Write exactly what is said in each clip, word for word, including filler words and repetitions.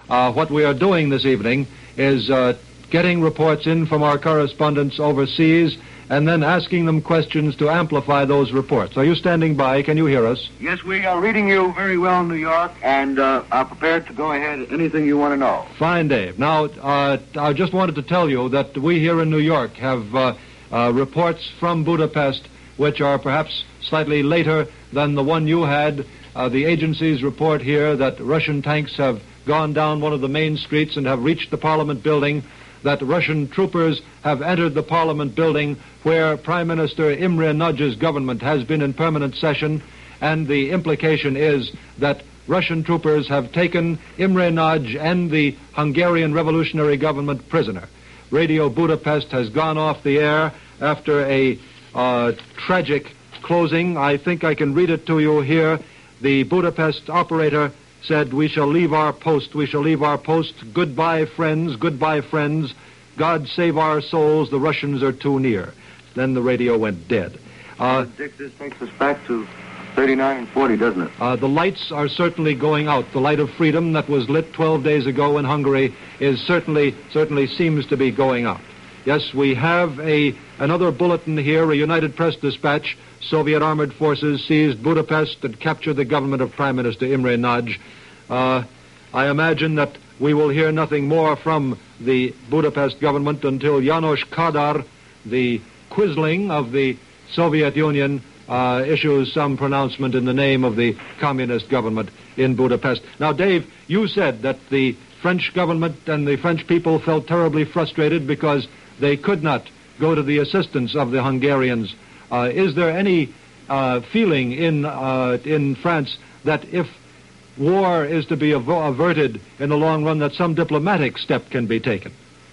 uh, what we are doing this evening is uh, getting reports in from our correspondents overseas and then asking them questions to amplify those reports. Are you standing by? Can you hear us? Yes, we are reading you very well in New York and uh, are prepared to go ahead anything you want to know. Fine, Dave. Now, uh, I just wanted to tell you that we here in New York have uh, uh, reports from Budapest which are perhaps slightly later than the one you had. Uh, the agencies report here that Russian tanks have gone down one of the main streets and have reached the Parliament building, that Russian troopers have entered the Parliament building where Prime Minister Imre Nagy's government has been in permanent session, and the implication is that Russian troopers have taken Imre Nagy and the Hungarian revolutionary government prisoner. Radio Budapest has gone off the air after a uh, tragic closing. I think I can read it to you here. The Budapest operator said, "We shall leave our post, we shall leave our post. Goodbye, friends, goodbye, friends. God save our souls, the Russians are too near." Then the radio went dead. Uh, Dick, this takes us back to thirty-nine and forty, doesn't it? Uh, the lights are certainly going out. The light of freedom that was lit twelve days ago in Hungary is certainly, certainly seems to be going out. Yes, we have a another bulletin here, a United Press dispatch. Soviet armored forces seized Budapest and captured the government of Prime Minister Imre Nagy. Uh, I imagine that we will hear nothing more from the Budapest government until János Kádár, the quisling of the Soviet Union, uh, issues some pronouncement in the name of the communist government in Budapest. Now, Dave, you said that the French government and the French people felt terribly frustrated because they could not go to the assistance of the Hungarians. Uh, is there any uh, feeling in uh, in France that if war is to be av- averted in the long run, that some diplomatic step can be taken?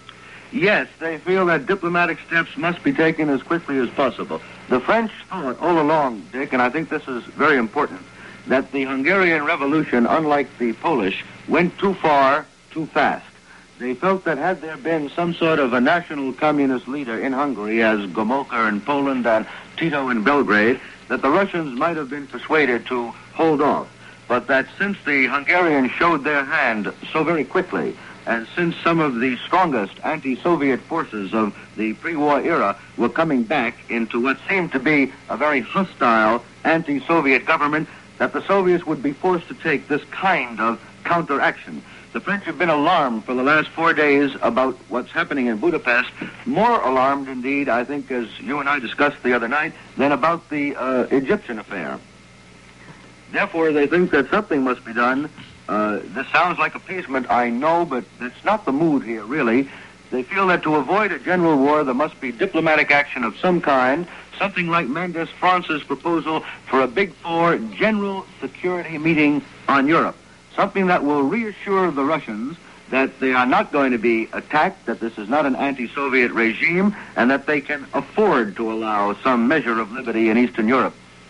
Yes, they feel that diplomatic steps must be taken as quickly as possible. The French thought all along, Dick, and I think this is very important, that the Hungarian Revolution, unlike the Polish, went too far, too fast. They felt that had there been some sort of a national communist leader in Hungary, as Gomulka in Poland and Tito in Belgrade, that the Russians might have been persuaded to hold off. But that since the Hungarians showed their hand so very quickly, and since some of the strongest anti-Soviet forces of the pre-war era were coming back into what seemed to be a very hostile anti-Soviet government, that the Soviets would be forced to take this kind of counteraction. The French have been alarmed for the last four days about what's happening in Budapest, more alarmed indeed, I think, as you and I discussed the other night, than about the uh, Egyptian affair. Therefore, they think that something must be done. Uh, this sounds like appeasement, I know, but that's not the mood here, really. They feel that to avoid a general war, there must be diplomatic action of some kind, something like Mendes France's proposal for a Big Four general security meeting on Europe. Something that will reassure the Russians that they are not going to be attacked, that this is not an anti-Soviet regime, and that they can afford to allow some measure of liberty in Eastern Europe.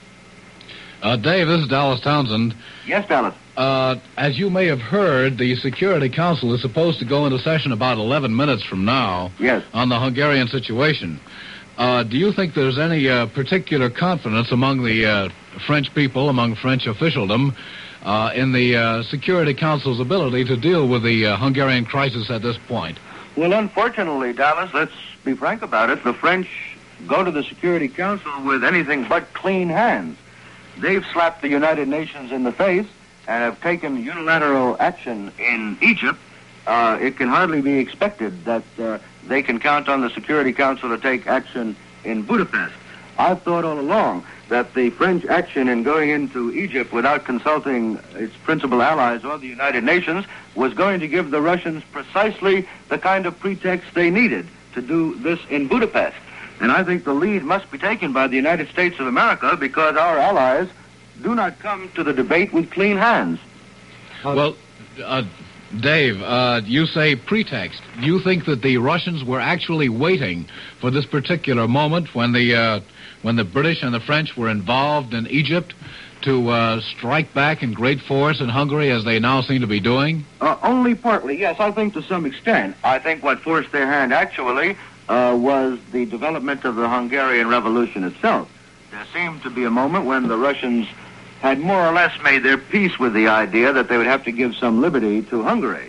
Uh, Dave, this is Dallas Townsend. Yes, Dallas. Uh, as you may have heard, the Security Council is supposed to go into session about eleven minutes from now. Yes. On the Hungarian situation. Uh, do you think there's any uh, particular confidence among the uh, French people, among French officialdom, uh, in the uh, Security Council's ability to deal with the uh, Hungarian crisis at this point? Well, unfortunately, Dallas, let's be frank about it, the French go to the Security Council with anything but clean hands. They've slapped the United Nations in the face and have taken unilateral action in Egypt. Uh, it can hardly be expected that uh, they can count on the Security Council to take action in Budapest. I've thought all along that the French action in going into Egypt without consulting its principal allies or the United Nations was going to give the Russians precisely the kind of pretext they needed to do this in Budapest. And I think the lead must be taken by the United States of America because our allies do not come to the debate with clean hands. Well, uh, Dave, uh, you say pretext. Do you think that the Russians were actually waiting for this particular moment when the uh, when the British and the French were involved in Egypt to uh, strike back in great force in Hungary, as they now seem to be doing? Uh, only partly, yes, I think to some extent. I think what forced their hand, actually, uh, was the development of the Hungarian Revolution itself. There seemed to be a moment when the Russians had more or less made their peace with the idea that they would have to give some liberty to Hungary.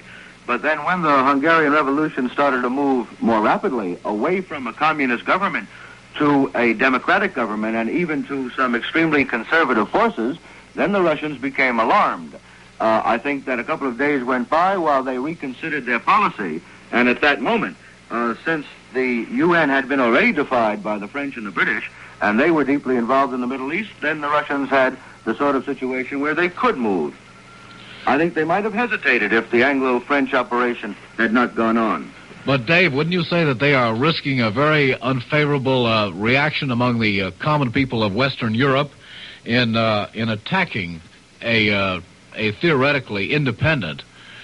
But then when the Hungarian Revolution started to move more rapidly away from a communist government to a democratic government and even to some extremely conservative forces, then the Russians became alarmed. Uh, I think that a couple of days went by while they reconsidered their policy, and at that moment, uh, since the U N had been already defied by the French and the British, and they were deeply involved in the Middle East, then the Russians had the sort of situation where they could move. I think they might have hesitated if the Anglo-French operation had not gone on. But, Dave, wouldn't you say that they are risking a very unfavorable uh, reaction among the uh, common people of Western Europe in uh, in attacking a uh, a theoretically independent,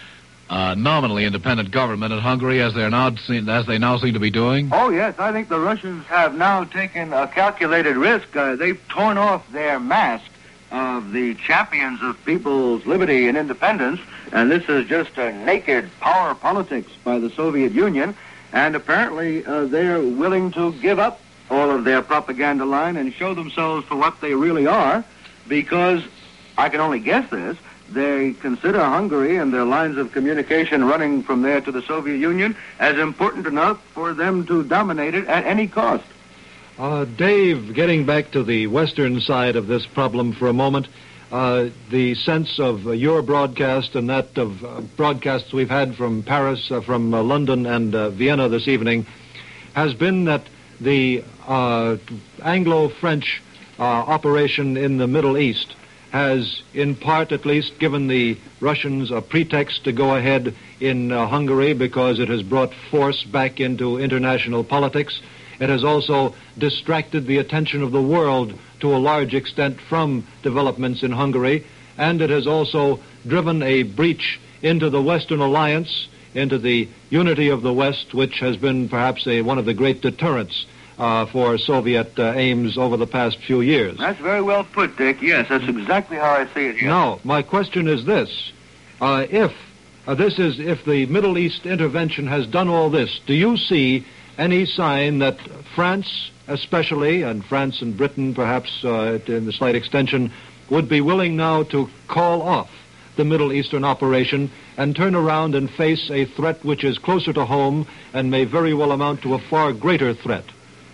uh, nominally independent government in Hungary, as they're now seen, as they now seem to be doing? Oh yes, I think the Russians have now taken a calculated risk. Uh, they've torn off their mask of the champions of people's liberty and independence, and this is just a naked power politics by the Soviet Union, and apparently uh, they're willing to give up all of their propaganda line and show themselves for what they really are, because, I can only guess this, they consider Hungary and their lines of communication running from there to the Soviet Union as important enough for them to dominate it at any cost. Uh, Dave, getting back to the western side of this problem for a moment, uh, the sense of uh, your broadcast and that of uh, broadcasts we've had from Paris, uh, from uh, London and uh, Vienna this evening, has been that the uh, Anglo-French uh, operation in the Middle East has, in part at least, given the Russians a pretext to go ahead in uh, Hungary because it has brought force back into international politics. It has also distracted the attention of the world to a large extent from developments in Hungary, and it has also driven a breach into the Western alliance, into the unity of the West, which has been perhaps a, one of the great deterrents uh, for Soviet uh, aims over the past few years. That's very well put, Dick. Yes, that's exactly how I see it here. Now, my question is this. Uh, if uh, this is, if the Middle East intervention has done all this, do you see any sign that France especially, and France and Britain perhaps uh, in the slight extension, would be willing now to call off the Middle Eastern operation and turn around and face a threat which is closer to home and may very well amount to a far greater threat?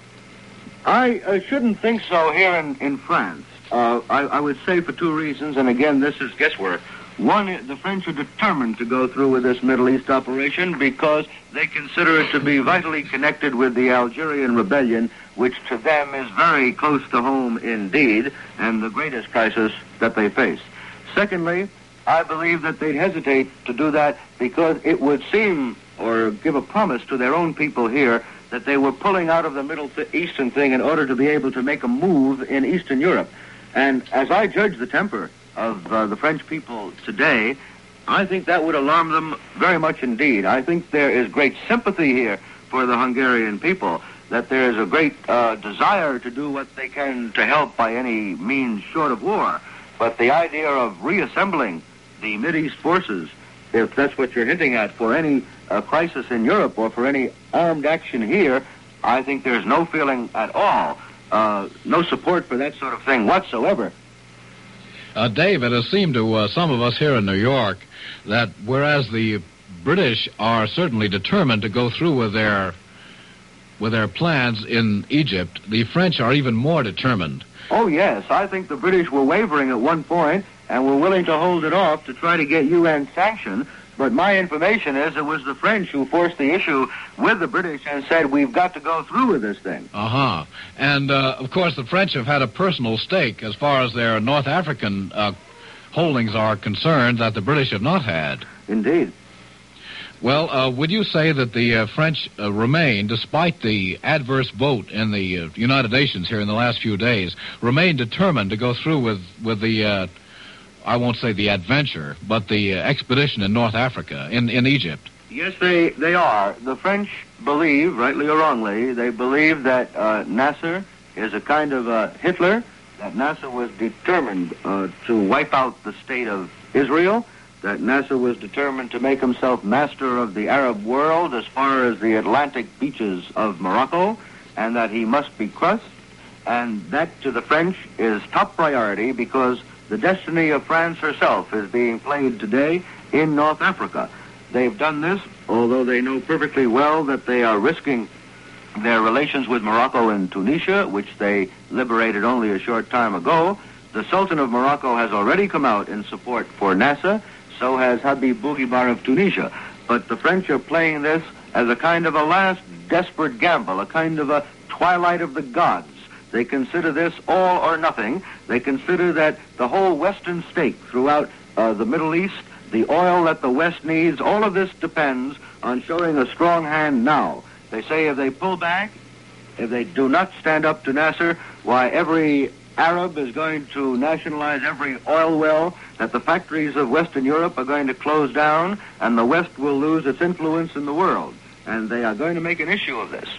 I uh, shouldn't think so here in, in France. Uh, I, I would say for two reasons, and again, this is guesswork. One, the French are determined to go through with this Middle East operation because they consider it to be vitally connected with the Algerian rebellion, which to them is very close to home indeed, and the greatest crisis that they face. Secondly, I believe that they'd hesitate to do that because it would seem, or give a promise to their own people here, that they were pulling out of the Middle Eastern thing in order to be able to make a move in Eastern Europe. And as I judge the temper of uh, the French people today, I think that would alarm them very much indeed. I think there is great sympathy here for the Hungarian people, that there is a great uh, desire to do what they can to help by any means short of war. But the idea of reassembling the Mideast forces, if that's what you're hinting at, for any uh, crisis in Europe or for any armed action here, I think there's no feeling at all, uh, no support for that sort of thing whatsoever. Uh, Dave, it has seemed to uh, some of us here in New York that whereas the British are certainly determined to go through with their with their plans in Egypt, the French are even more determined. Oh, yes. I think the British were wavering at one point and were willing to hold it off to try to get U N sanction. But my information is it was the French who forced the issue with the British and said, we've got to go through with this thing. Uh-huh. And, uh, of course, the French have had a personal stake as far as their North African uh, holdings are concerned that the British have not had. Indeed. Well, uh, would you say that the uh, French uh, remain, despite the adverse vote in the uh, United Nations here in the last few days, remain determined to go through with, with the... Uh, I won't say the adventure, but the uh, expedition in North Africa, in, in Egypt? Yes, they, they are. The French believe, rightly or wrongly, they believe that uh, Nasser is a kind of uh, Hitler, that Nasser was determined uh, to wipe out the state of Israel, that Nasser was determined to make himself master of the Arab world as far as the Atlantic beaches of Morocco, and that he must be crushed. And that, to the French, is top priority because the destiny of France herself is being played today in North Africa. They've done this, although they know perfectly well that they are risking their relations with Morocco and Tunisia, which they liberated only a short time ago. The Sultan of Morocco has already come out in support for Nasser, so has Habib Bourguiba of Tunisia. But the French are playing this as a kind of a last desperate gamble, a kind of a twilight of the gods. They consider this all or nothing. They consider that the whole Western stake throughout uh, the Middle East, the oil that the West needs, all of this depends on showing a strong hand now. They say if they pull back, if they do not stand up to Nasser, why, every Arab is going to nationalize every oil well, that the factories of Western Europe are going to close down, and the West will lose its influence in the world. And they are going to make an issue of this.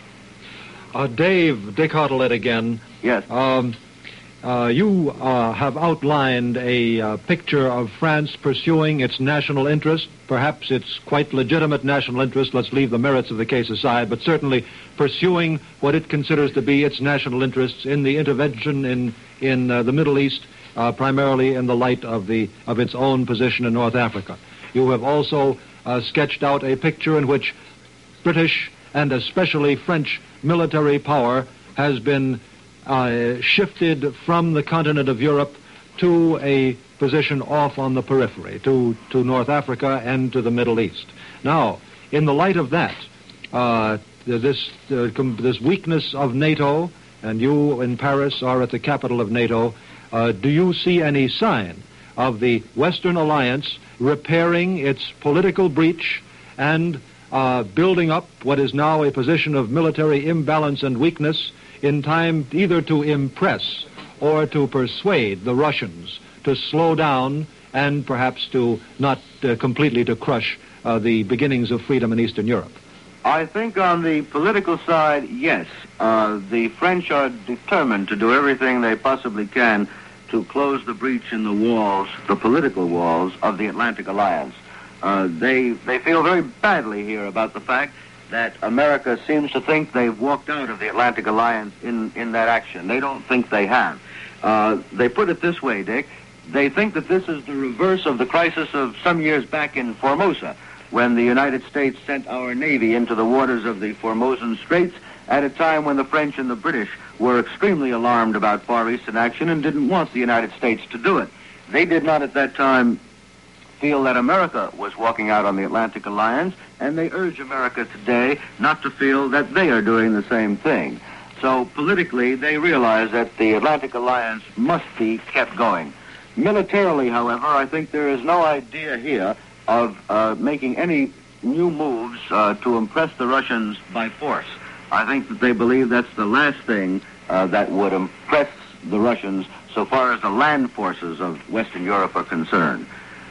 Uh, Dave, Dick Hartlett again. Yes. Um, uh, you uh, have outlined a uh, picture of France pursuing its national interest. Perhaps it's quite legitimate national interest. Let's leave the merits of the case aside, but certainly pursuing what it considers to be its national interests in the intervention in in uh, the Middle East, uh, primarily in the light of the of its own position in North Africa. You have also uh, sketched out a picture in which British and especially French military power has been uh, shifted from the continent of Europe to a position off on the periphery, to, to North Africa and to the Middle East. Now, in the light of that, uh, this, uh, com- this weakness of NATO, and you in Paris are at the capital of NATO, uh, do you see any sign of the Western alliance repairing its political breach and uh, building up what is now a position of military imbalance and weakness in time either to impress or to persuade the Russians to slow down and perhaps to not uh, completely to crush uh, the beginnings of freedom in Eastern Europe? I think on the political side, yes. Uh, the French are determined to do everything they possibly can to close the breach in the walls, the political walls of the Atlantic Alliance. Uh, they they feel very badly here about the fact that America seems to think they've walked out of the Atlantic Alliance in, in that action. They don't think they have. Uh, they put it this way, Dick. They think that this is the reverse of the crisis of some years back in Formosa, when the United States sent our Navy into the waters of the Formosan Straits at a time when the French and the British were extremely alarmed about Far Eastern action and didn't want the United States to do it. They did not at that time feel that America was walking out on the Atlantic Alliance, and they urge America today not to feel that they are doing the same thing. So politically, they realize that the Atlantic Alliance must be kept going. Militarily, however, I think there is no idea here of uh, making any new moves uh, to impress the Russians by force. I think that they believe that's the last thing uh, that would impress the Russians so far as the land forces of Western Europe are concerned.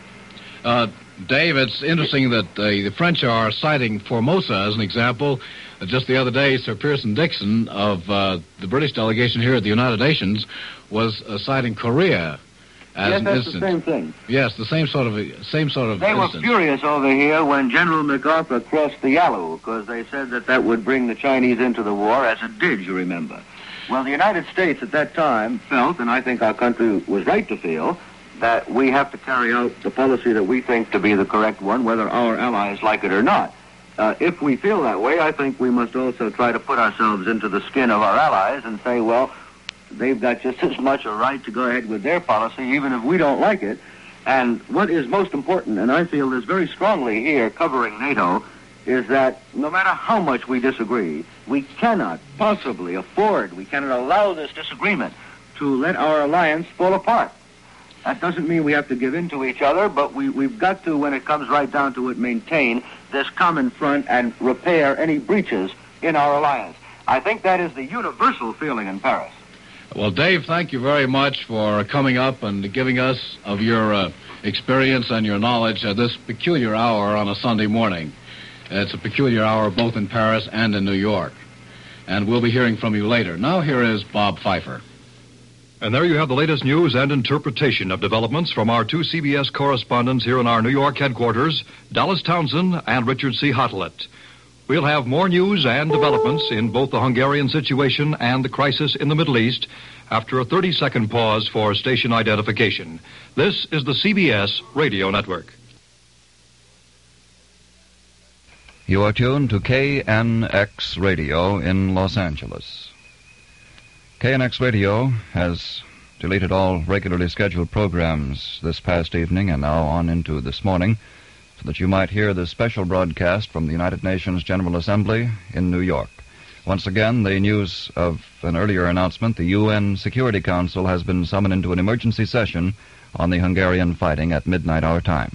Uh, Dave, it's interesting that uh, the French are citing Formosa as an example. Uh, just the other day, Sir Pearson Dickson of uh, the British delegation here at the United Nations was uh, citing Korea as yes, an that's instance. the same thing. Yes, the same sort of same sort of They instance. were furious over here when General MacArthur crossed the Yalu because they said that that would bring the Chinese into the war, as it did, you remember. Well, the United States at that time felt, and I think our country was right to feel, that we have to carry out the policy that we think to be the correct one, whether our allies like it or not. Uh, if we feel that way, I think we must also try to put ourselves into the skin of our allies and say, well, they've got just as much a right to go ahead with their policy, even if we don't like it. And what is most important, and I feel this very strongly here covering NATO, is that no matter how much we disagree, we cannot possibly afford, we cannot allow this disagreement to let our alliance fall apart. That doesn't mean we have to give in to each other, but we, we've got to, when it comes right down to it, maintain this common front and repair any breaches in our alliance. I think that is the universal feeling in Paris. Well, Dave, thank you very much for coming up and giving us of your uh, experience and your knowledge at this peculiar hour on a Sunday morning. It's a peculiar hour both in Paris and in New York. And we'll be hearing from you later. Now here is Bob Pfeiffer. And there you have the latest news and interpretation of developments from our two C B S correspondents here in our New York headquarters, Dallas Townsend and Richard C. Hartlett. We'll have more news and developments in both the Hungarian situation and the crisis in the Middle East after a thirty-second pause for station identification. This is the C B S Radio Network. You are tuned to K N X Radio in Los Angeles. K N X Radio has deleted all regularly scheduled programs this past evening and now on into this morning so that you might hear the special broadcast from the United Nations General Assembly in New York. Once again, the news of an earlier announcement, the U N Security Council has been summoned into an emergency session on the Hungarian fighting at midnight our time.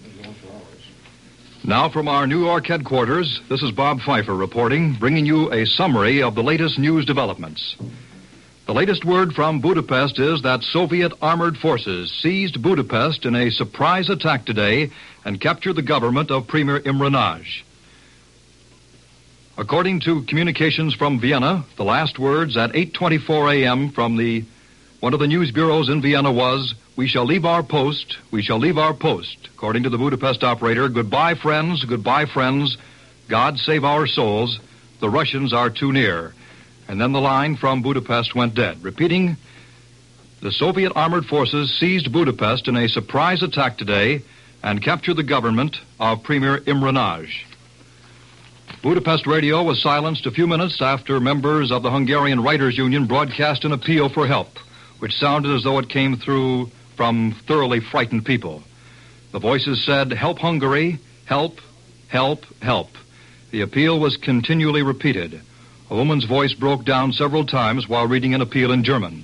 Now from our New York headquarters, this is Bob Pfeiffer reporting, bringing you a summary of the latest news developments. The latest word from Budapest is that Soviet armored forces seized Budapest in a surprise attack today and captured the government of Premier Imre Nagy. According to communications from Vienna, the last words at eight twenty-four a.m. from the one of the news bureaus in Vienna was, "We shall leave our post, we shall leave our post." According to the Budapest operator, "Goodbye, friends, goodbye, friends. God save our souls. The Russians are too near." And then the line from Budapest went dead, repeating, "The Soviet armored forces seized Budapest in a surprise attack today and captured the government of Premier Imre Nagy." Budapest radio was silenced a few minutes after members of the Hungarian Writers' Union broadcast an appeal for help, which sounded as though it came through from thoroughly frightened people. The voices said, "Help Hungary, help, help, help." The appeal was continually repeated. A woman's voice broke down several times while reading an appeal in German.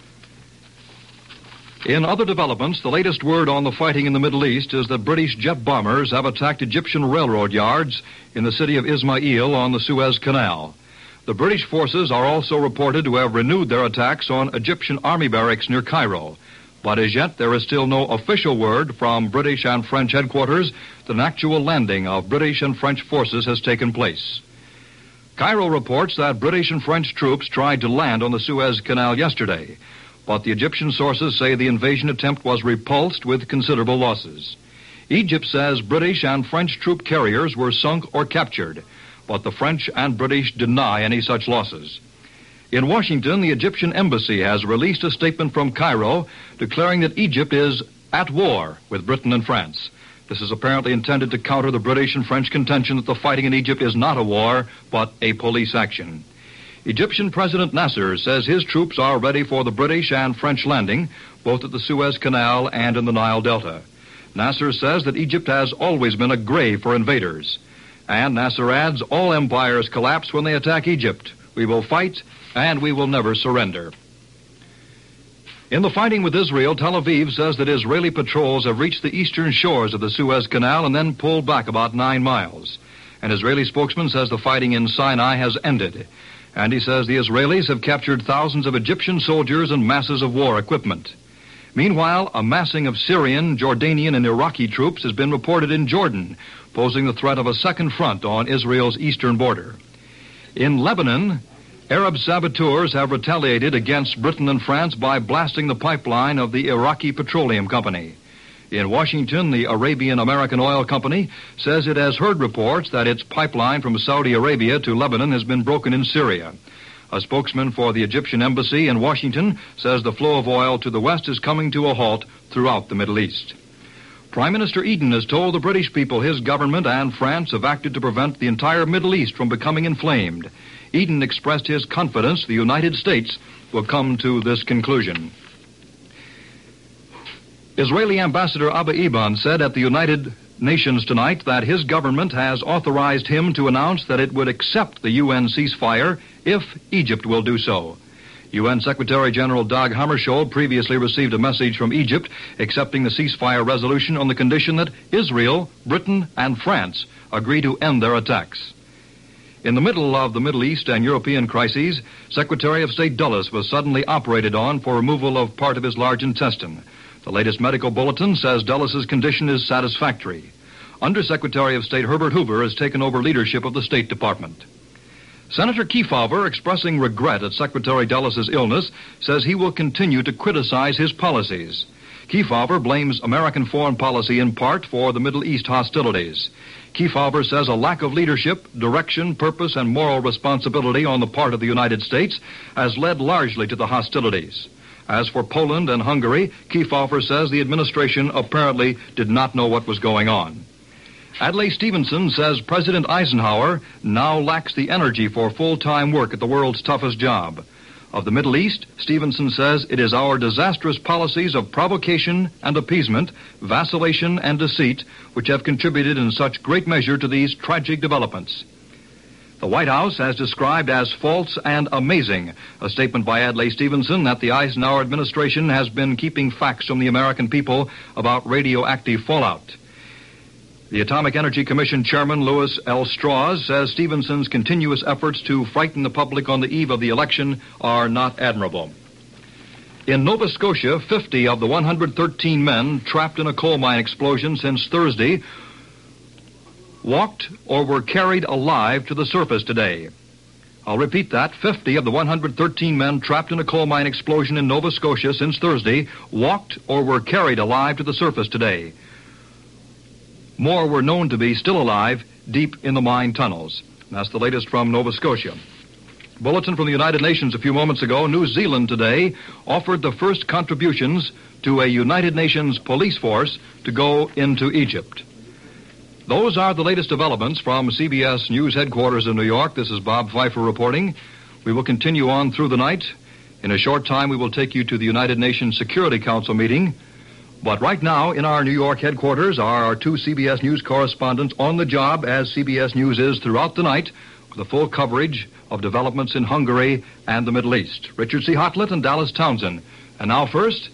In other developments, the latest word on the fighting in the Middle East is that British jet bombers have attacked Egyptian railroad yards in the city of Ismail on the Suez Canal. The British forces are also reported to have renewed their attacks on Egyptian army barracks near Cairo. But as yet, there is still no official word from British and French headquarters that an actual landing of British and French forces has taken place. Cairo reports that British and French troops tried to land on the Suez Canal yesterday, but the Egyptian sources say the invasion attempt was repulsed with considerable losses. Egypt says British and French troop carriers were sunk or captured, but the French and British deny any such losses. In Washington, the Egyptian embassy has released a statement from Cairo declaring that Egypt is at war with Britain and France. This is apparently intended to counter the British and French contention that the fighting in Egypt is not a war, but a police action. Egyptian President Nasser says his troops are ready for the British and French landing, both at the Suez Canal and in the Nile Delta. Nasser says that Egypt has always been a grave for invaders. And Nasser adds, all empires collapse when they attack Egypt. We will fight, and we will never surrender. In the fighting with Israel, Tel Aviv says that Israeli patrols have reached the eastern shores of the Suez Canal and then pulled back about nine miles. An Israeli spokesman says the fighting in Sinai has ended. And he says the Israelis have captured thousands of Egyptian soldiers and masses of war equipment. Meanwhile, a massing of Syrian, Jordanian, and Iraqi troops has been reported in Jordan, posing the threat of a second front on Israel's eastern border. In Lebanon, Arab saboteurs have retaliated against Britain and France by blasting the pipeline of the Iraqi Petroleum Company. In Washington, the Arabian American Oil Company says it has heard reports that its pipeline from Saudi Arabia to Lebanon has been broken in Syria. A spokesman for the Egyptian embassy in Washington says the flow of oil to the west is coming to a halt throughout the Middle East. Prime Minister Eden has told the British people his government and France have acted to prevent the entire Middle East from becoming inflamed. Eden expressed his confidence the United States will come to this conclusion. Israeli Ambassador Abba Eban said at the United Nations tonight that his government has authorized him to announce that it would accept the U N ceasefire if Egypt will do so. U N Secretary General Dag Hammarskjöld previously received a message from Egypt accepting the ceasefire resolution on the condition that Israel, Britain, and France agree to end their attacks. In the middle of the Middle East and European crises, Secretary of State Dulles was suddenly operated on for removal of part of his large intestine. The latest medical bulletin says Dulles' condition is satisfactory. Undersecretary of State Herbert Hoover has taken over leadership of the State Department. Senator Kefauver, expressing regret at Secretary Dulles' illness, says he will continue to criticize his policies. Kefauver blames American foreign policy in part for the Middle East hostilities. Kefauver says a lack of leadership, direction, purpose, and moral responsibility on the part of the United States has led largely to the hostilities. As for Poland and Hungary, Kefauver says the administration apparently did not know what was going on. Adlai Stevenson says President Eisenhower now lacks the energy for full-time work at the world's toughest job. Of the Middle East, Stevenson says it is our disastrous policies of provocation and appeasement, vacillation and deceit, which have contributed in such great measure to these tragic developments. The White House has described as false and amazing a statement by Adlai Stevenson that the Eisenhower administration has been keeping facts from the American people about radioactive fallout. The Atomic Energy Commission Chairman Louis L. Strauss says Stevenson's continuous efforts to frighten the public on the eve of the election are not admirable. In Nova Scotia, fifty of the one hundred thirteen men trapped in a coal mine explosion since Thursday walked or were carried alive to the surface today. I'll repeat that. fifty of the one hundred thirteen men trapped in a coal mine explosion in Nova Scotia since Thursday walked or were carried alive to the surface today. More were known to be still alive deep in the mine tunnels. That's the latest from Nova Scotia. Bulletin from the United Nations a few moments ago. New Zealand today offered the first contributions to a United Nations police force to go into Egypt. Those are the latest developments from C B S News headquarters in New York. This is Bob Pfeiffer reporting. We will continue on through the night. In a short time, we will take you to the United Nations Security Council meeting. But right now, in our New York headquarters, are our two C B S News correspondents on the job, as C B S News is throughout the night, with a full coverage of developments in Hungary and the Middle East. Richard C. Hotlett and Dallas Townsend. And now first,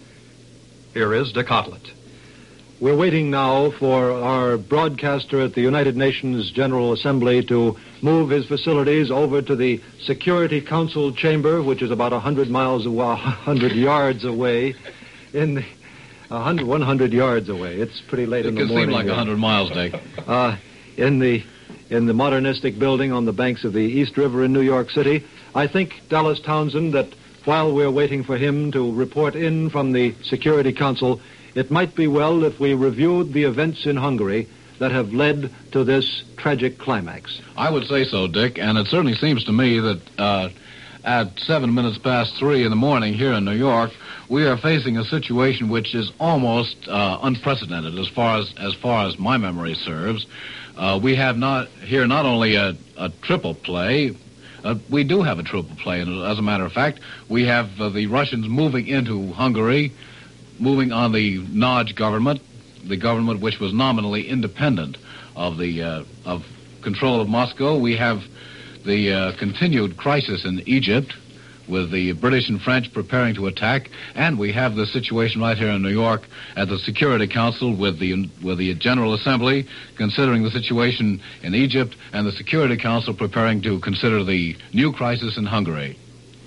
here is Dick Hotlett. We're waiting now for our broadcaster at the United Nations General Assembly to move his facilities over to the Security Council chamber, which is about one hundred miles away, one hundred yards away, in the one hundred, one hundred yards away. It's pretty late it in the morning. It could seem like here. one hundred miles, Dick. Uh, in the in the modernistic building on the banks of the East River in New York City. I think, Dallas Townsend, that while we're waiting for him to report in from the Security Council, it might be well if we reviewed the events in Hungary that have led to this tragic climax. I would say so, Dick, and it certainly seems to me that uh, at seven minutes past three in the morning here in New York, we are facing a situation which is almost uh, unprecedented as far as as far as my memory serves. Uh, we have not here not only a, a triple play, uh, we do have a triple play, and as a matter of fact, we have uh, the Russians moving into Hungary, moving on the Nagy government, the government which was nominally independent of the uh, of control of Moscow. We have the uh, continued crisis in Egypt, with the British and French preparing to attack, and we have the situation right here in New York at the Security Council with the with the General Assembly considering the situation in Egypt, and the Security Council preparing to consider the new crisis in Hungary.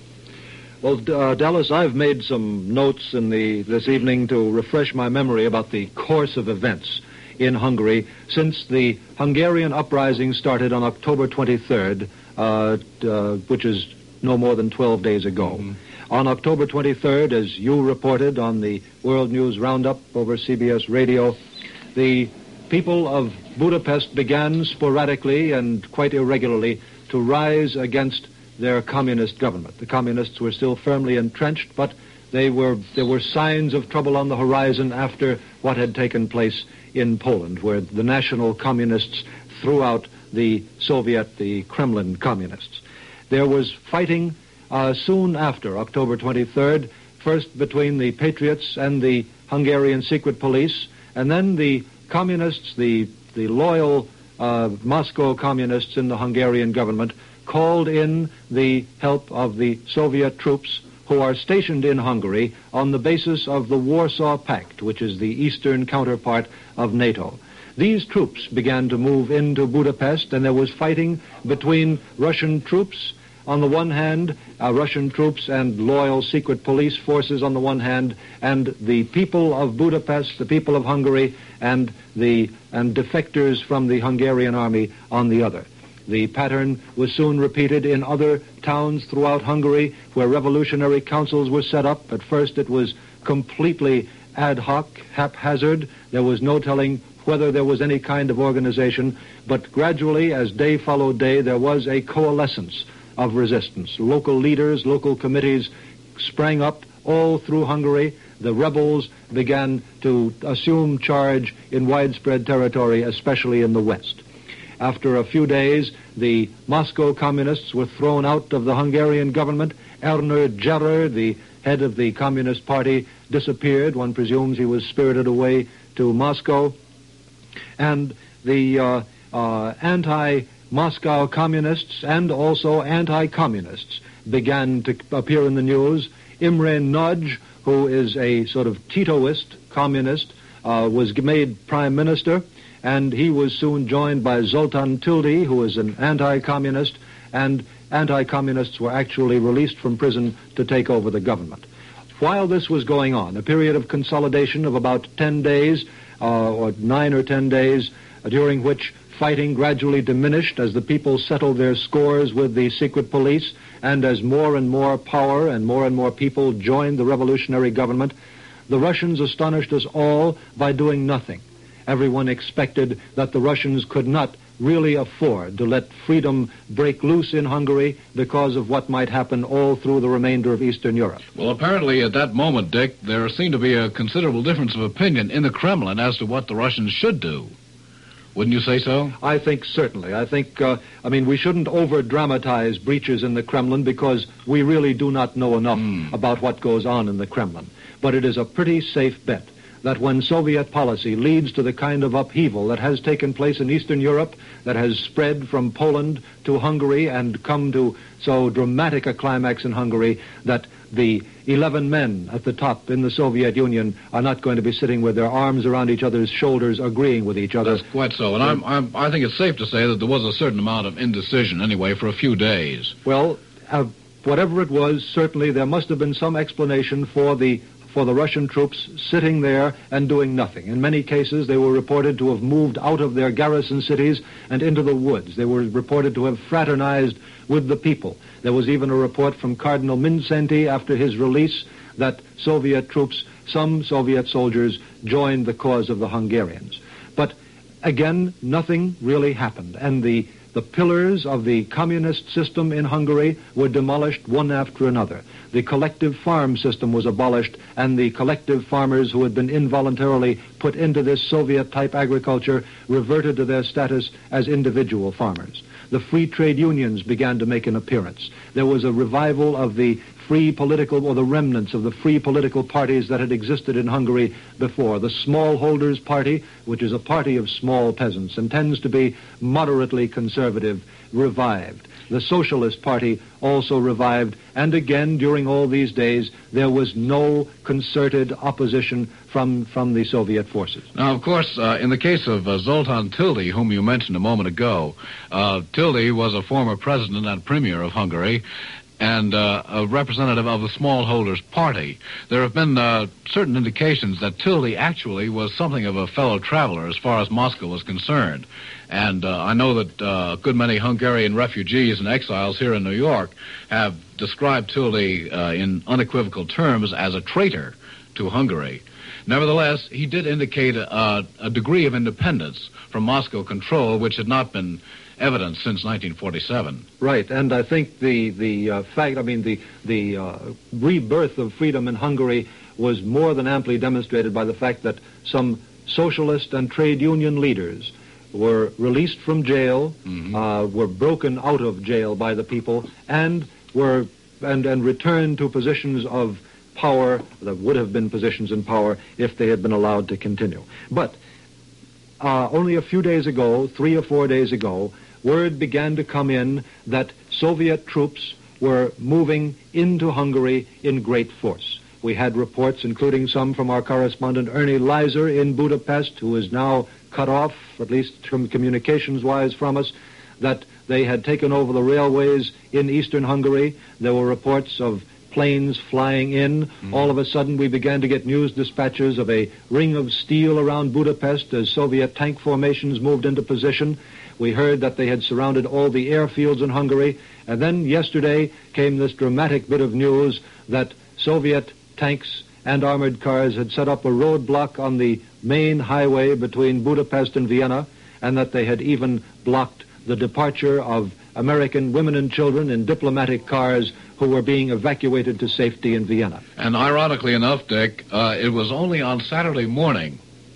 Well, uh, Dallas, I've made some notes in the this evening to refresh my memory about the course of events in Hungary since the Hungarian uprising started on October twenty-third, uh, uh, which is no more than twelve days ago. Mm-hmm. On October twenty-third, as you reported on the World News Roundup over C B S Radio, the people of Budapest began sporadically and quite irregularly to rise against their communist government. The communists were still firmly entrenched, but they were there were signs of trouble on the horizon after what had taken place in Poland, where the national communists threw out the Soviet, the Kremlin communists. There was fighting uh, soon after October twenty-third, first between the Patriots and the Hungarian secret police, and then the communists, the, the loyal uh, Moscow communists in the Hungarian government, called in the help of the Soviet troops who are stationed in Hungary on the basis of the Warsaw Pact, which is the eastern counterpart of NATO. These troops began to move into Budapest, and there was fighting between Russian troops on the one hand, uh, Russian troops and loyal secret police forces on the one hand, and the people of Budapest, the people of Hungary, and the and defectors from the Hungarian army on the other. The pattern was soon repeated in other towns throughout Hungary where revolutionary councils were set up. At first it was completely ad hoc, haphazard. There was no telling whether there was any kind of organization, but gradually, as day followed day, there was a coalescence of resistance. Local leaders, local committees sprang up all through Hungary. the rebels began to assume charge in widespread territory, especially in the west. After a few days, the Moscow communists were thrown out of the Hungarian government. Ernő Gerer, the head of the Communist Party, disappeared. One presumes he was spirited away to Moscow. And the uh, uh, anti-Moscow communists and also anti-communists began to appear in the news. Imre Nagy, who is a sort of Titoist communist, uh, was made prime minister, and he was soon joined by Zoltan Tildy, who is an anti-communist, and anti-communists were actually released from prison to take over the government. While this was going on, a period of consolidation of about ten days, uh, or nine or ten days, uh, during which fighting gradually diminished as the people settled their scores with the secret police, and as more and more power and more and more people joined the revolutionary government, the Russians astonished us all by doing nothing. Everyone expected that the Russians could not really afford to let freedom break loose in Hungary because of what might happen all through the remainder of Eastern Europe. Well, apparently at that moment, Dick, there seemed to be a considerable difference of opinion in the Kremlin as to what the Russians should do. Wouldn't you say so? I think certainly. I think, uh, I mean, we shouldn't over-dramatize breaches in the Kremlin because we really do not know enough mm. about what goes on in the Kremlin. But it is a pretty safe bet that when Soviet policy leads to the kind of upheaval that has taken place in Eastern Europe, that has spread from Poland to Hungary and come to so dramatic a climax in Hungary, that the eleven men at the top in the Soviet Union are not going to be sitting with their arms around each other's shoulders agreeing with each other. That's quite so. And I'm, I'm, I think it's safe to say that there was a certain amount of indecision anyway for a few days. Well, uh, whatever it was, certainly there must have been some explanation for the for the Russian troops sitting there and doing nothing. In many cases, they were reported to have moved out of their garrison cities and into the woods. They were reported to have fraternized with the people. There was even a report from Cardinal Mindszenty after his release that Soviet troops, some Soviet soldiers, joined the cause of the Hungarians. But again, nothing really happened, and the The pillars of the communist system in Hungary were demolished one after another. The collective farm system was abolished, and the collective farmers who had been involuntarily put into this Soviet-type agriculture reverted to their status as individual farmers. The free trade unions began to make an appearance. There was a revival of the free political, or the remnants of the free political parties that had existed in Hungary before. The Smallholders Party, which is a party of small peasants and tends to be moderately conservative, revived. The Socialist Party also revived, and again, during all these days, there was no concerted opposition from, from the Soviet forces. Now, of course, uh, in the case of uh, Zoltan Tildy, whom you mentioned a moment ago, uh, Tildy was a former president and premier of Hungary, and uh, a representative of the Smallholders Party. There have been uh, certain indications that Tildy actually was something of a fellow traveler as far as Moscow was concerned. And uh, I know that uh, a good many Hungarian refugees and exiles here in New York have described Tildy uh, in unequivocal terms as a traitor to Hungary. Nevertheless, he did indicate a, a degree of independence from Moscow control which had not been evidence since nineteen forty-seven. Right, and I think the the uh, fact, I mean, the the uh, rebirth of freedom in Hungary was more than amply demonstrated by the fact that some socialist and trade union leaders were released from jail, mm-hmm. uh, were broken out of jail by the people, and were and and returned to positions of power that would have been positions in power if they had been allowed to continue. But uh, only a few days ago, three or four days ago, word began to come in that Soviet troops were moving into Hungary in great force. We had reports, including some from our correspondent Ernie Leiser in Budapest, who is now cut off, at least from communications-wise from us, that they had taken over the railways in eastern Hungary. There were reports of planes flying in. Mm. All of a sudden, we began to get news dispatches of a ring of steel around Budapest as Soviet tank formations moved into position. We heard that they had surrounded all the airfields in Hungary. And then yesterday came this dramatic bit of news that Soviet tanks and armored cars had set up a roadblock on the main highway between Budapest and Vienna, and that they had even blocked the departure of American women and children in diplomatic cars who were being evacuated to safety in Vienna. And ironically enough, Dick, uh, it was only on Saturday morning,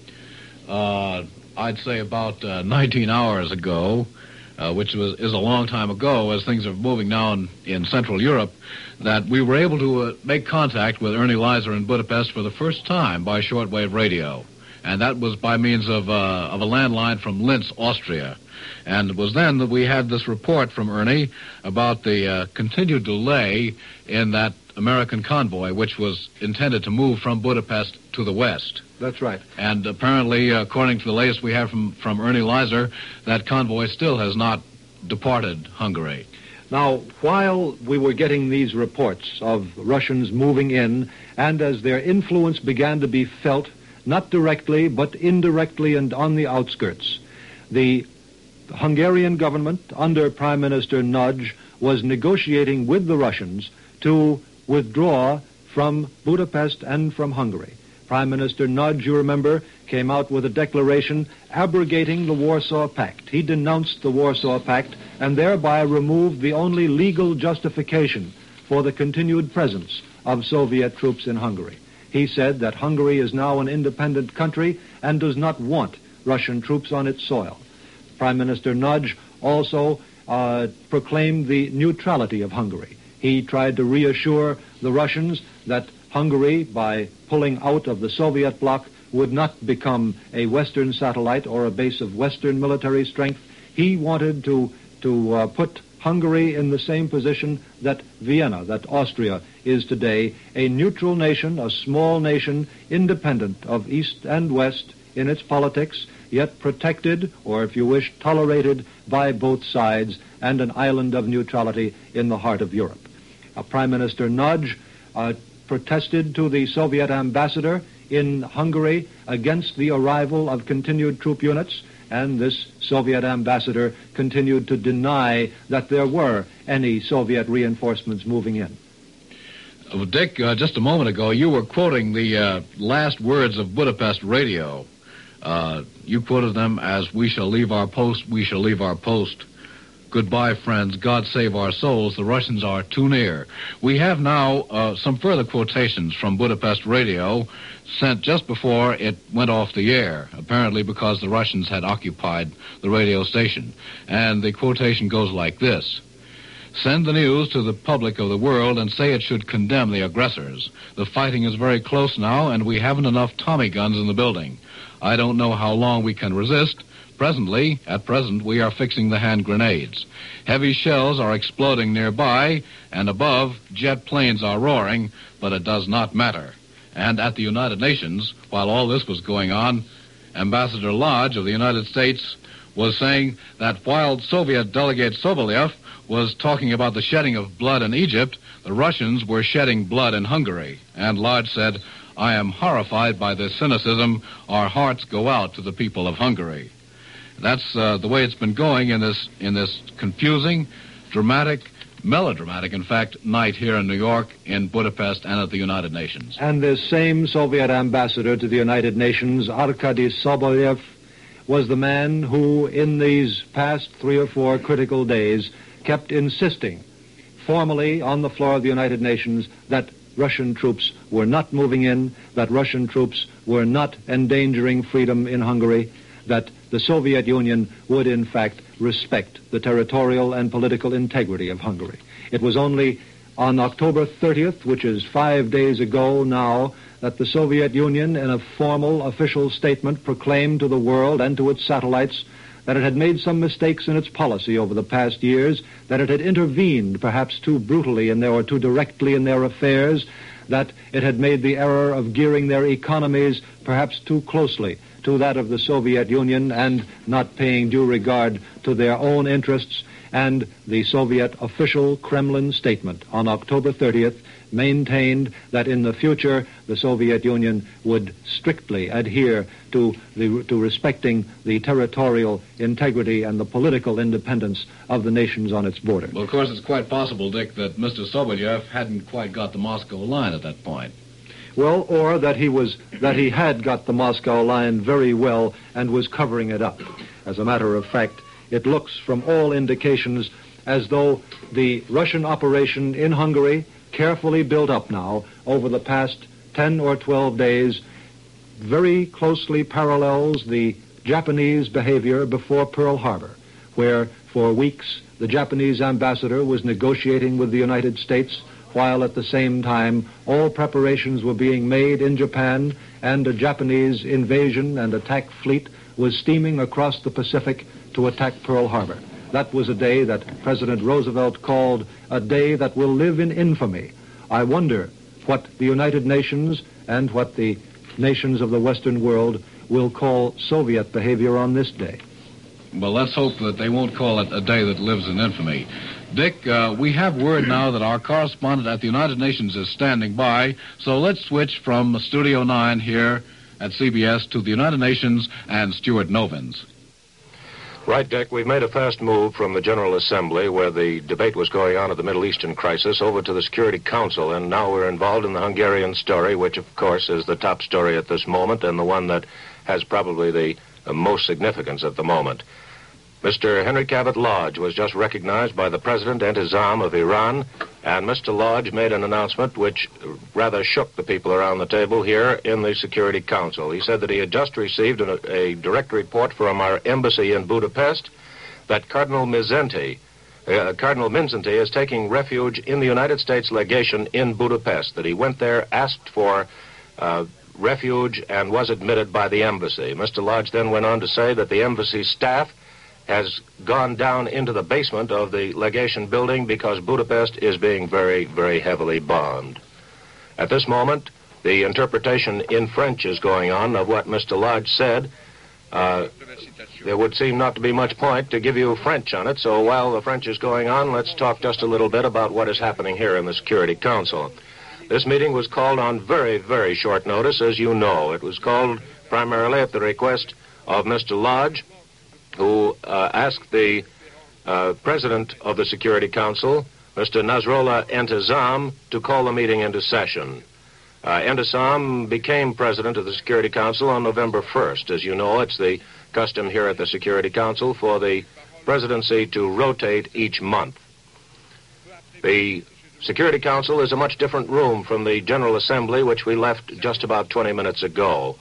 uh, I'd say about uh, nineteen hours ago, uh, which was is a long time ago as things are moving now in, in Central Europe, that we were able to uh, make contact with Ernie Leiser in Budapest for the first time by shortwave radio. And that was by means of, uh, of a landline from Linz, Austria. And it was then that we had this report from Ernie about the uh, continued delay in that American convoy, which was intended to move from Budapest to the west. That's right. And apparently, uh, according to the latest we have from, from Ernie Leiser, that convoy still has not departed Hungary. Now, while we were getting these reports of Russians moving in, and as their influence began to be felt, not directly, but indirectly and on the outskirts, the Hungarian government, under Prime Minister Nagy, was negotiating with the Russians to withdraw from Budapest and from Hungary. Prime Minister Nagy, you remember, came out with a declaration abrogating the Warsaw Pact. He denounced the Warsaw Pact and thereby removed the only legal justification for the continued presence of Soviet troops in Hungary. He said that Hungary is now an independent country and does not want Russian troops on its soil. Prime Minister Nagy also uh, proclaimed the neutrality of Hungary. He tried to reassure the Russians that Hungary, by pulling out of the Soviet bloc, would not become a Western satellite or a base of Western military strength. He wanted to, to uh, put Hungary in the same position that Vienna, that Austria, is today, a neutral nation, a small nation, independent of East and West in its politics, yet protected, or if you wish, tolerated by both sides, and an island of neutrality in the heart of Europe. Uh, Prime Minister Nagy uh, protested to the Soviet ambassador in Hungary against the arrival of continued troop units, and this Soviet ambassador continued to deny that there were any Soviet reinforcements moving in. Uh, Dick, uh, just a moment ago, you were quoting the uh, last words of Budapest radio. Uh, you quoted them as, "We shall leave our post, we shall leave our post. Goodbye, friends. God save our souls. The Russians are too near." We have now uh, some further quotations from Budapest radio sent just before it went off the air, apparently because the Russians had occupied the radio station. And the quotation goes like this: "Send the news to the public of the world and say it should condemn the aggressors. The fighting is very close now, and we haven't enough Tommy guns in the building. I don't know how long we can resist. Presently, at present, we are fixing the hand grenades. Heavy shells are exploding nearby, and above, jet planes are roaring, but it does not matter." And at the United Nations, while all this was going on, Ambassador Lodge of the United States was saying that while Soviet delegate Sobolev was talking about the shedding of blood in Egypt, the Russians were shedding blood in Hungary. And Lodge said, "I am horrified by this cynicism. Our hearts go out to the people of Hungary." That's uh, the way it's been going in this in this confusing, dramatic, melodramatic, in fact, night here in New York, in Budapest, and at the United Nations. And this same Soviet ambassador to the United Nations, Arkady Sobolev, was the man who, in these past three or four critical days, kept insisting, formally on the floor of the United Nations, that Russian troops were not moving in, that Russian troops were not endangering freedom in Hungary, that the Soviet Union would, in fact, respect the territorial and political integrity of Hungary. It was only on October thirtieth, which is five days ago now, that the Soviet Union, in a formal official statement, proclaimed to the world and to its satellites that it had made some mistakes in its policy over the past years, that it had intervened perhaps too brutally in their, or too directly in their affairs, that it had made the error of gearing their economies perhaps too closely to that of the Soviet Union and not paying due regard to their own interests. And the Soviet official Kremlin statement on October thirtieth maintained that in the future the Soviet Union would strictly adhere to the, to respecting the territorial integrity and the political independence of the nations on its border. Well, of course, it's quite possible, Dick, that Mister Sobolev hadn't quite got the Moscow line at that point. Well, or that he was that he had got the Moscow line very well and was covering it up. As a matter of fact, it looks from all indications as though the Russian operation in Hungary, carefully built up now over the past ten or twelve days, very closely parallels the Japanese behavior before Pearl Harbor, where for weeks the Japanese ambassador was negotiating with the United States, while at the same time all preparations were being made in Japan and a Japanese invasion and attack fleet was steaming across the Pacific to attack Pearl Harbor. That was a day that President Roosevelt called a day that will live in infamy. I wonder what the United Nations and what the nations of the Western world will call Soviet behavior on this day. Well, let's hope that they won't call it a day that lives in infamy. Dick, uh, we have word now that our correspondent at the United Nations is standing by, so let's switch from Studio nine here at C B S to the United Nations and Stuart Novins. Right, Dick. We've made a fast move from the General Assembly, where the debate was going on of the Middle Eastern crisis, over to the Security Council, and now we're involved in the Hungarian story, which, of course, is the top story at this moment and the one that has probably the uh, most significance at the moment. Mister Henry Cabot Lodge was just recognized by the President Entezam of Iran, and Mister Lodge made an announcement which rather shook the people around the table here in the Security Council. He said that he had just received a, a direct report from our embassy in Budapest that Cardinal Mindszenty, uh, Cardinal Mindszenty is taking refuge in the United States legation in Budapest, that he went there, asked for uh, refuge, and was admitted by the embassy. Mister Lodge then went on to say that the embassy staff has gone down into the basement of the legation building because Budapest is being very, very heavily bombed. At this moment, the interpretation in French is going on of what Mister Lodge said. Uh, there would seem not to be much point to give you French on it, so while the French is going on, let's talk just a little bit about what is happening here in the Security Council. This meeting was called on very, very short notice, as you know. It was called primarily at the request of Mister Lodge, who uh, asked the uh, President of the Security Council, Mister Nasrallah Entezam, to call the meeting into session. Uh, Entezam became President of the Security Council on November first. As you know, it's the custom here at the Security Council for the presidency to rotate each month. The Security Council is a much different room from the General Assembly, which we left just about twenty minutes ago.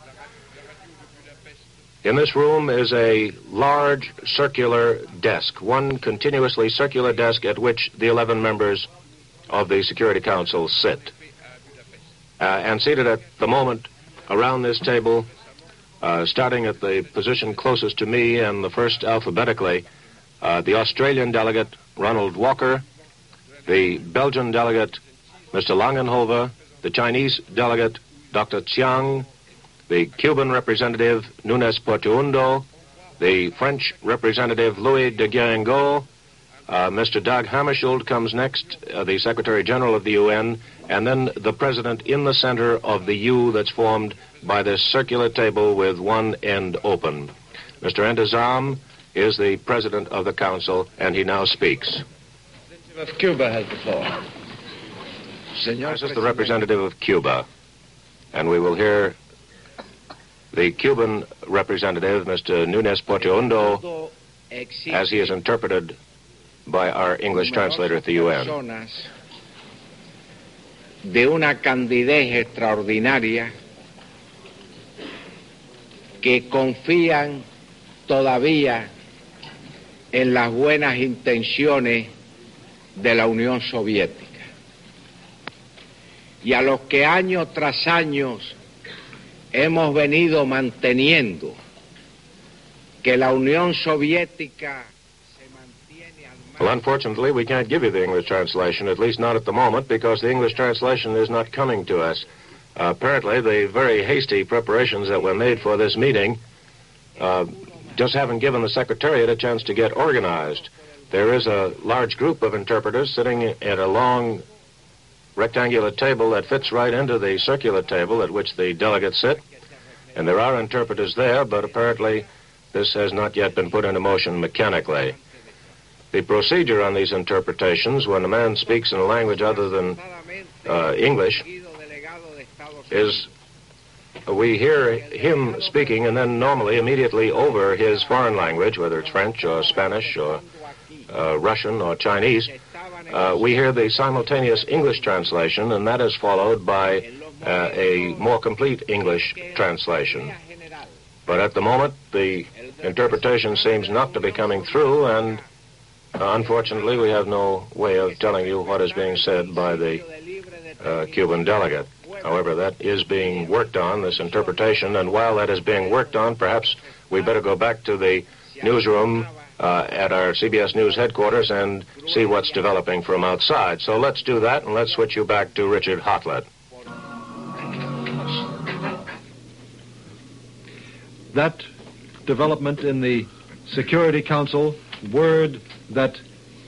In this room is a large circular desk, one continuously circular desk at which the eleven members of the Security Council sit. Uh, and seated at the moment around this table, uh, starting at the position closest to me and the first alphabetically, uh, the Australian delegate, Ronald Walker, the Belgian delegate, Mister Langenhoven, the Chinese delegate, Doctor Chiang, the Cuban representative, Nunes Portuondo, the French representative, Louis de Guéringaud, uh, Mister Dag Hammarskjöld comes next, uh, the Secretary General of the U N, and then the President in the center of the U that's formed by this circular table with one end open. Mister Entezam is the President of the Council, and he now speaks. Of Cuba has the floor. This is the representative of Cuba, and we will hear the Cuban representative, Mister Nunes Portuondo, as he is interpreted by our English translator at the U N. De una candidez extraordinaria que confían todavía en las buenas intenciones de la Unión Soviética y a los que año tras año hemos venido manteniendo que la Unión Soviética se mantiene al margen. Well, unfortunately, we can't give you the English translation, at least not at the moment, because the English translation is not coming to us. Uh, apparently, the very hasty preparations that were made for this meeting uh, just haven't given the Secretariat a chance to get organized. There is a large group of interpreters sitting at a long rectangular table that fits right into the circular table at which the delegates sit. And there are interpreters there, but apparently this has not yet been put into motion mechanically. The procedure on these interpretations, when a man speaks in a language other than uh, English, is we hear him speaking, and then normally immediately over his foreign language, whether it's French or Spanish or uh, Russian or Chinese, uh, we hear the simultaneous English translation, and that is followed by uh, a more complete English translation. But at the moment, the interpretation seems not to be coming through, and uh, unfortunately, we have no way of telling you what is being said by the uh, Cuban delegate. However, that is being worked on, this interpretation, and while that is being worked on, perhaps we better go back to the newsroom uh, at our C B S News headquarters and see what's developing from outside. So let's do that, and let's switch you back to Richard Hotlett. That development in the Security Council, word that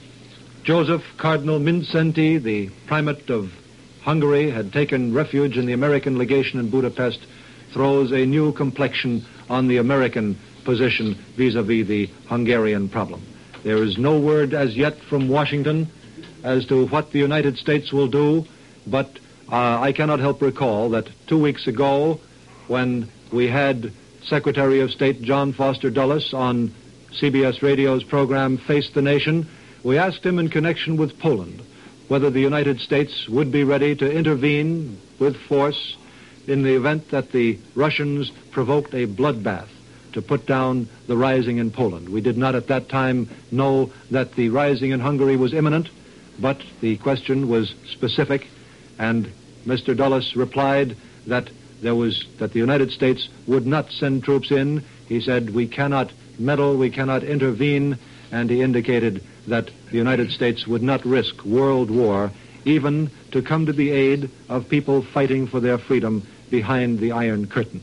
Joseph Cardinal Mindszenty, the primate of Hungary, had taken refuge in the American legation in Budapest, throws a new complexion on the American position vis-a-vis the Hungarian problem. There is no word as yet from Washington as to what the United States will do, but uh, I cannot help recall that two weeks ago, when we had Secretary of State John Foster Dulles on C B S Radio's program Face the Nation, we asked him in connection with Poland whether the United States would be ready to intervene with force in the event that the Russians provoked a bloodbath to put down the rising in Poland. We did not at that time know that the rising in Hungary was imminent, but the question was specific, and Mister Dulles replied that there was that the United States would not send troops in. He said, we cannot meddle, we cannot intervene, and he indicated that the United States would not risk world war, even to come to the aid of people fighting for their freedom behind the Iron Curtain.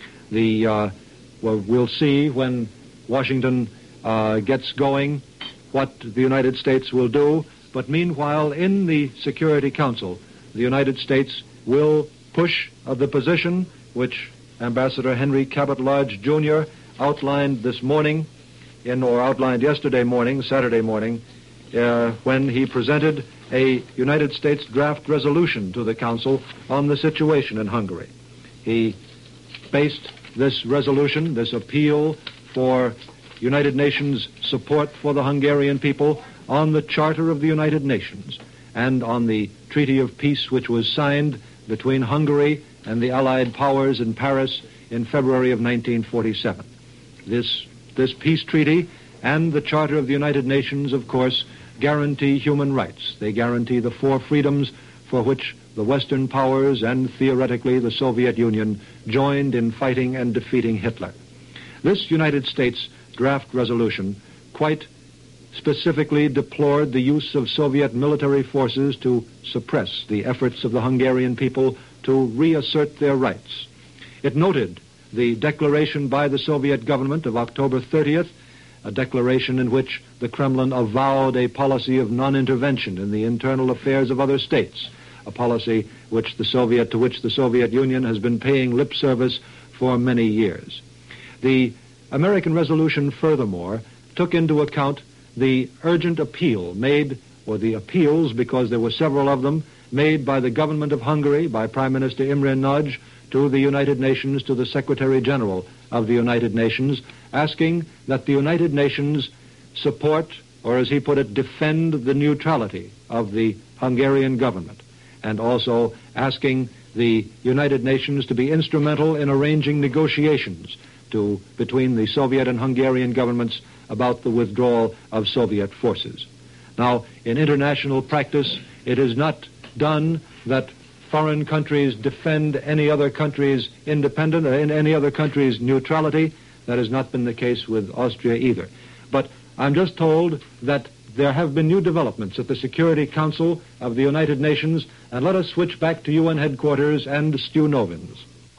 The uh, well, we'll see when Washington uh, gets going what the United States will do, but meanwhile, in the Security Council, the United States will push of the position which Ambassador Henry Cabot Lodge, Junior outlined this morning, in or outlined yesterday morning, Saturday morning, uh, when he presented a United States draft resolution to the Council on the situation in Hungary. He based this resolution, this appeal for United Nations support for the Hungarian people, on the Charter of the United Nations and on the Treaty of Peace which was signed between Hungary and the Allied powers in Paris in February of nineteen forty-seven. This, this peace treaty and the Charter of the United Nations, of course, guarantee human rights. They guarantee the four freedoms for which the Western powers and, theoretically, the Soviet Union joined in fighting and defeating Hitler. This United States draft resolution quite specifically deplored the use of Soviet military forces to suppress the efforts of the Hungarian people to reassert their rights. It noted the declaration by the Soviet government of October thirtieth, a declaration in which the Kremlin avowed a policy of non-intervention in the internal affairs of other states, a policy which the Soviet, to which the Soviet Union has been paying lip service for many years. The American resolution, furthermore, took into account the urgent appeal made, or the appeals, because there were several of them, made by the government of Hungary, by Prime Minister Imre Nagy, to the United Nations, to the Secretary General of the United Nations, asking that the United Nations support, or as he put it, defend the neutrality of the Hungarian government, and also asking the United Nations to be instrumental in arranging negotiations to, between the Soviet and Hungarian governments about the withdrawal of Soviet forces. Now, in international practice, it is not done that foreign countries defend any other country's independence, or any other country's neutrality. That has not been the case with Austria either. But I'm just told that there have been new developments at the Security Council of the United Nations, and let us switch back to U N headquarters and Stu Novins.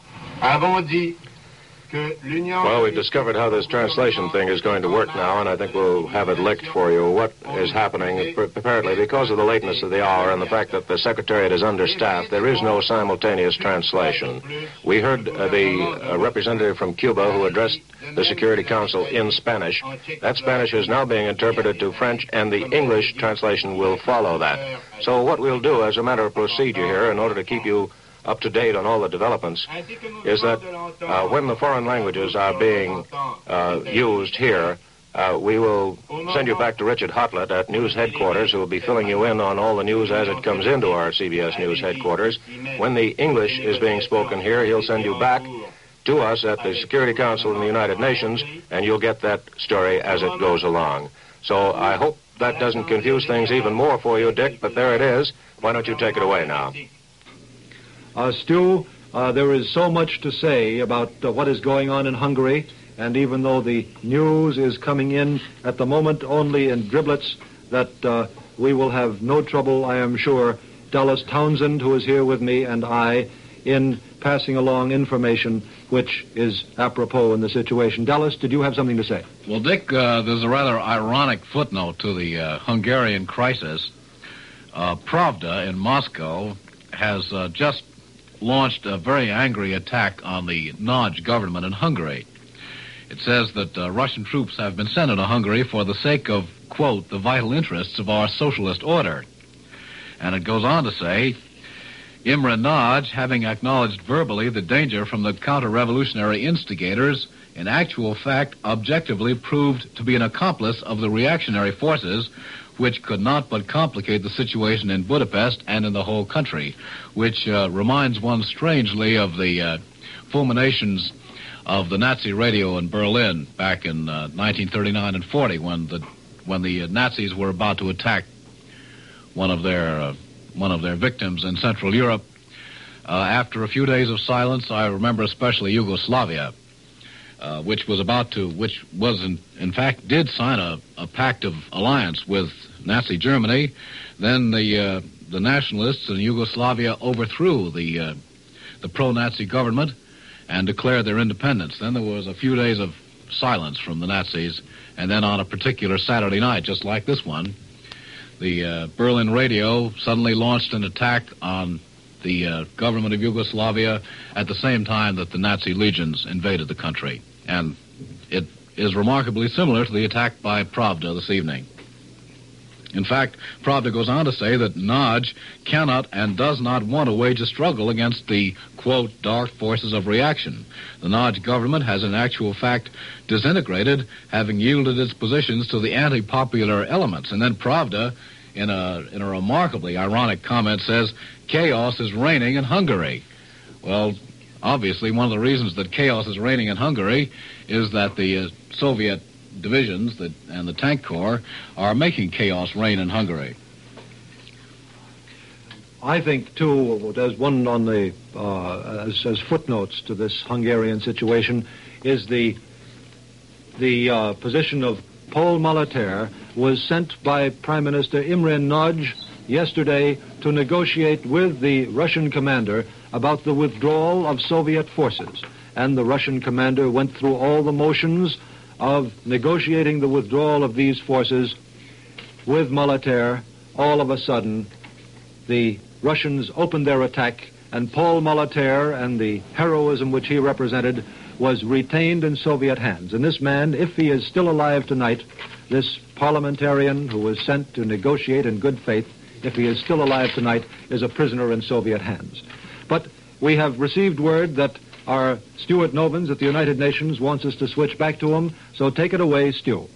Well, we've discovered how this translation thing is going to work now, and I think we'll have it licked for you. What is happening, apparently, because of the lateness of the hour and the fact that the Secretariat is understaffed, there is no simultaneous translation. We heard uh, the uh, representative from Cuba who addressed the Security Council in Spanish. That Spanish is now being interpreted to French, and the English translation will follow that. So what we'll do as a matter of procedure here, in order to keep you up to date on all the developments, is that uh, when the foreign languages are being uh, used here, Uh, we will send you back to Richard Hotlett at News Headquarters, who will be filling you in on all the news as it comes into our C B S News Headquarters. When the English is being spoken here, he'll send you back to us at the Security Council in the United Nations, and you'll get that story as it goes along. So I hope that doesn't confuse things even more for you, Dick, but there it is. Why don't you take it away now? Uh, Stu, uh, there is so much to say about uh, what is going on in Hungary, and even though the news is coming in at the moment only in driblets, that uh, we will have no trouble, I am sure, Dallas Townsend, who is here with me, and I, in passing along information which is apropos in the situation. Dallas, did you have something to say? Well, Dick, uh, there's a rather ironic footnote to the uh, Hungarian crisis. Uh, Pravda in Moscow has uh, just launched a very angry attack on the Nagy government in Hungary. It says that uh, Russian troops have been sent into Hungary for the sake of, quote, the vital interests of our socialist order. And it goes on to say, Imre Nagy, having acknowledged verbally the danger from the counter-revolutionary instigators, in actual fact objectively proved to be an accomplice of the reactionary forces, which could not but complicate the situation in Budapest and in the whole country, which uh, reminds one strangely of the uh, fulminations of the Nazi radio in Berlin back in uh, nineteen thirty-nine and forty, when the when the uh, Nazis were about to attack one of their uh, one of their victims in Central Europe. Uh, after a few days of silence, I remember especially Yugoslavia, uh, which was about to, which was in, in fact did sign a, a pact of alliance with Nazi Germany. Then the uh, the nationalists in Yugoslavia overthrew the uh, the pro-Nazi government and declared their independence. Then there was a few days of silence from the Nazis, and then on a particular Saturday night, just like this one, the uh, Berlin radio suddenly launched an attack on the uh, government of Yugoslavia at the same time that the Nazi legions invaded the country. And it is remarkably similar to the attack by Pravda this evening. In fact, Pravda goes on to say that Nagy cannot and does not want to wage a struggle against the, quote, dark forces of reaction. The Nagy government has in actual fact disintegrated, having yielded its positions to the anti-popular elements. And then Pravda, in a, in a remarkably ironic comment, says, chaos is reigning in Hungary. Well, obviously, one of the reasons that chaos is reigning in Hungary is that the uh, Soviet divisions that, and the tank corps are making chaos reign in Hungary. I think, too, there's one on the, uh, as, as footnotes to this Hungarian situation, is the, the uh, position of Paul Malater was sent by Prime Minister Imre Nagy yesterday to negotiate with the Russian commander about the withdrawal of Soviet forces. And the Russian commander went through all the motions of negotiating the withdrawal of these forces with Malater. All of a sudden, the Russians opened their attack, and Paul Malater and the heroism which he represented was retained in Soviet hands. And this man, if he is still alive tonight, this parliamentarian who was sent to negotiate in good faith, if he is still alive tonight, is a prisoner in Soviet hands. But we have received word that our Stuart Novins at the United Nations wants us to switch back to him, so take it away, Stu.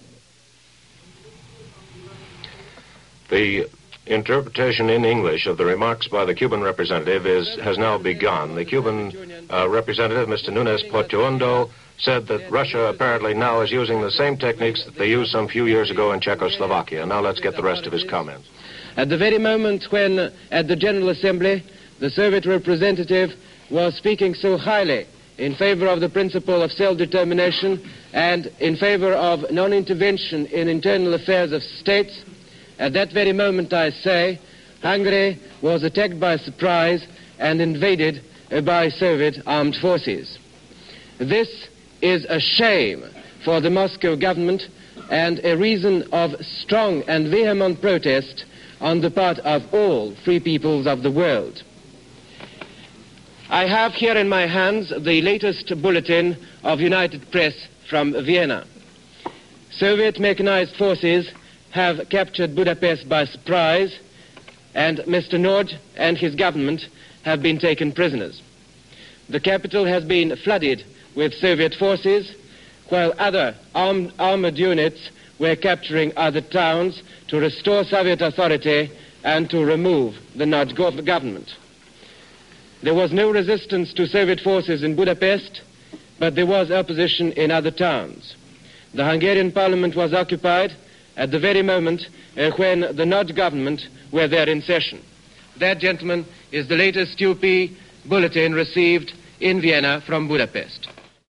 The interpretation in English of the remarks by the Cuban representative is has now begun. The Cuban uh, representative, Mister Nunes Portuondo, said that Russia apparently now is using the same techniques that they used some few years ago in Czechoslovakia. Now let's get the rest of his comments. At the very moment when, uh, at the General Assembly, the Soviet representative was speaking so highly in favor of the principle of self-determination and in favor of non-intervention in internal affairs of states, at that very moment, I say, Hungary was attacked by surprise and invaded uh, by Soviet armed forces. This is a shame for the Moscow government and a reason of strong and vehement protest on the part of all free peoples of the world. I have here in my hands the latest bulletin of United Press from Vienna. Soviet mechanized forces have captured Budapest by surprise, and Mister Nagy and his government have been taken prisoners. The capital has been flooded with Soviet forces, while other armed, armored units were capturing other towns to restore Soviet authority and to remove the Nazi government. There was no resistance to Soviet forces in Budapest, but there was opposition in other towns. The Hungarian parliament was occupied at the very moment uh, when the Nazi government were there in session. That, gentlemen, is the latest U P bulletin received in Vienna from Budapest.